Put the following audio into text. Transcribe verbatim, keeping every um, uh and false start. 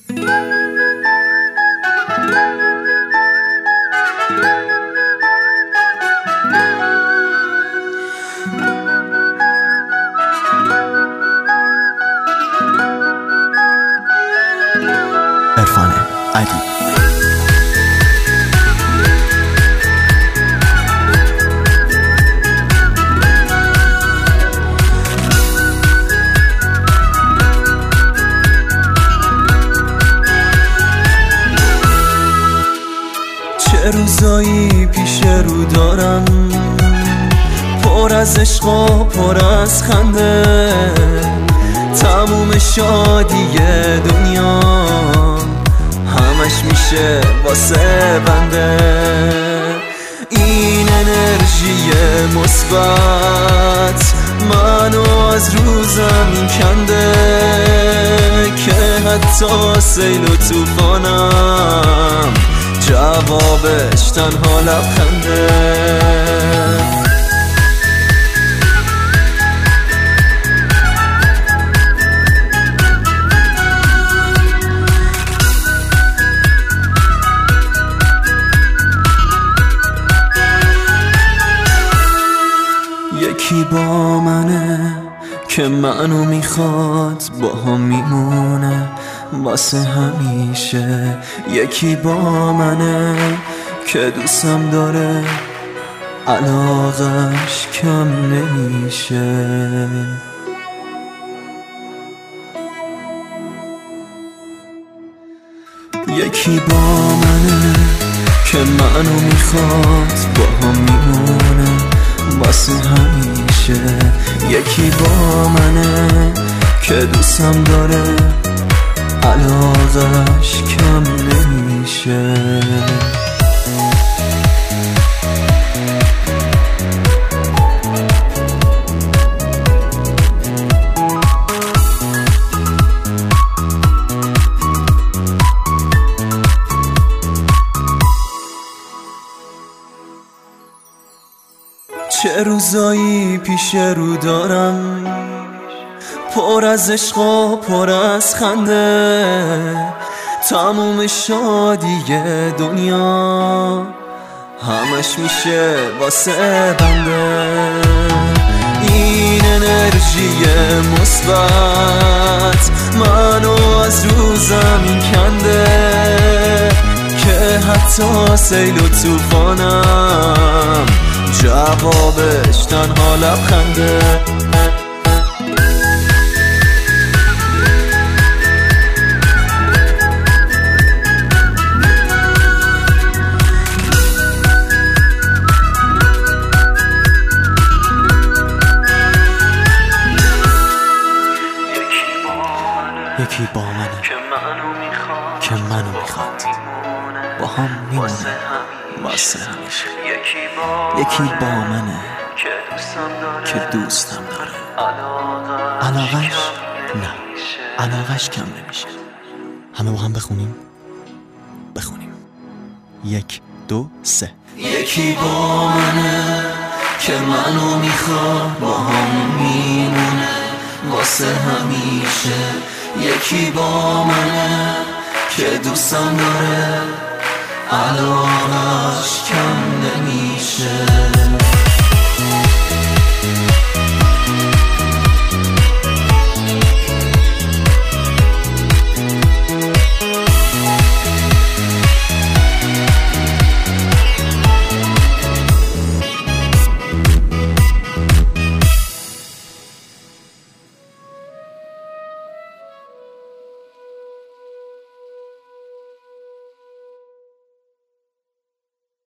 عرفان علی. چه روزایی پیش رو دارم، پر از عشق و پر از خنده، تموم شادی دنیا همش میشه واسه بنده. این انرژی مثبت منو از رو زمین کنده، که حتی سیل و طوفانم جوابش تنها لبخنده. یکی با منه که منو میخواد، با هم میمونه واسه همیشه. یکی با منه که دوستم داره، علاقش کم نمیشه. یکی با منه که منو میخواد، با هم میمونه واسه همیشه. یکی با منه که دوستم داره، علاقش کم نمیشه. چه روزایی پیش رو دارم، پر از عشق و پر از خنده، تموم شادی دنیا همش میشه واسه بنده. این انرژی مثبت منو از رو زمین کنده، که حتی سیل و طوفانم جوابش تنها لبخنده. یکی با منه که منو میخواد، که منو میخواد با هم میمونه واسه همیشه. یکی با منه که دوستم داره، علاقش نه، علاقش کم نمیشه. همه با هم بخونیم بخونیم یک دو سه. یکی با منه که منو میخواد، با هم میمونه واسه همیشه. یکی با منه که دوستم داره، علاقش کم نمیشه.